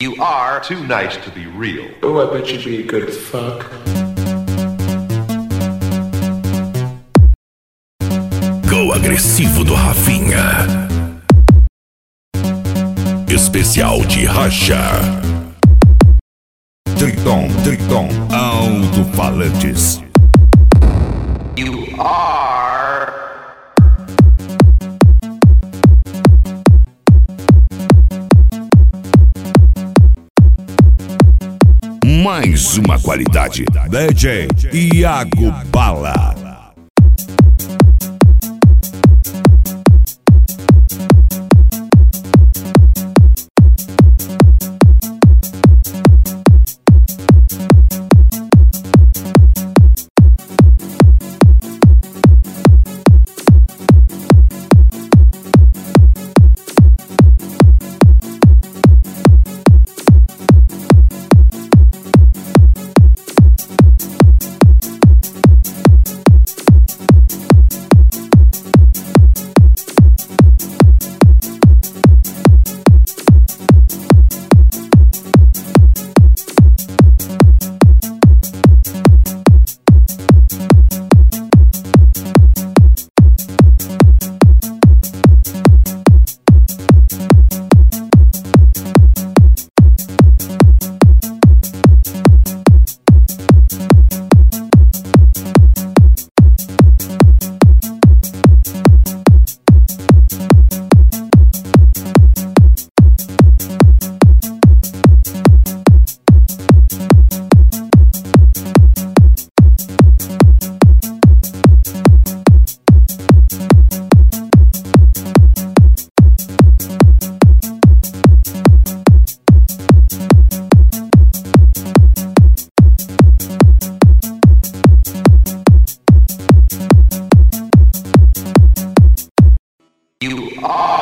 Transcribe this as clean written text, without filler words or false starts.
You are too nice to be real. Oh, I bet you'd be a good fuck. Go agressivo do Rafinha. Especial de racha. Triton, alto-falantes. You are. Mais uma qualidade. DJ Iago Bala. You are.